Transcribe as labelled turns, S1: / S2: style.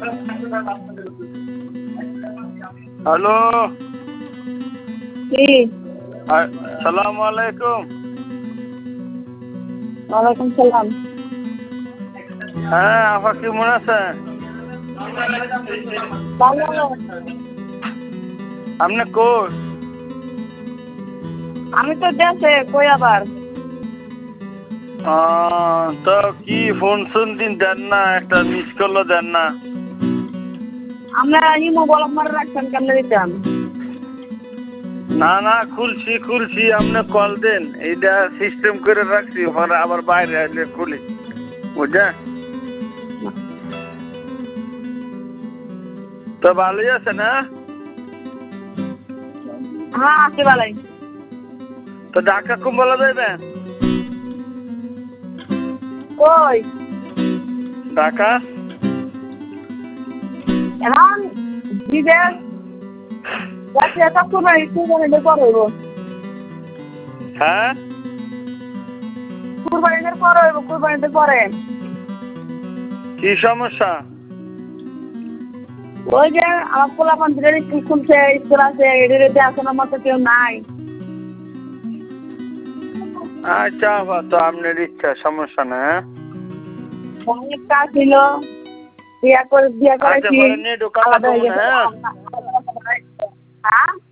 S1: Hello,
S2: কি?
S1: আসসালামু আলাইকুম।
S2: ওয়ালাইকুম সালাম।
S1: হ্যাঁ, আপা কেমন আছেন?
S2: ভালো।
S1: আপনি কই?
S2: আমি তো দেশে, কই আবার?
S1: তো কি ফোন দিন দেন না, একটা মিস কলও দেন না।
S2: আমরা ইমো বলক মারে রাখছেন, কেমনে দিতাম?
S1: না না, খুলছি আপনি কল দেন, এইটা সিস্টেম করে রাখছি, পরে আবার বাইরে আসলে খুলি, বুঝছেন? তো ভালোই আছে না?
S2: হ্যাঁ, আছি ভালোই।
S1: তো ঢাকা কুম্বলা যাইবেন?
S2: কই?
S1: ঢাকা?
S2: এখন বিদেশ যাচ্ছি, একটা কুরবানির পর হইব।
S1: হ্যাঁ,
S2: কুরবানির পর হইব, কুরবানির পরে।
S1: কি সমস্যা?
S2: ওই যে আমার পোলা কন্টিনের স্কুল খুলছে, স্কুল আছে, এদের দেখাশোনার মতো কেউ নাই।
S1: আচ্ছা আপা, তো আপনার ইচ্ছা, সমস্যা না।
S2: অনেক কাজ ছিল, বিয়া
S1: আচ্ছা,
S2: করেছি,
S1: পরে নিয়ে ঢোকা
S2: আলাদা হয়ে
S1: না।
S2: গেছে। হ্যাঁ,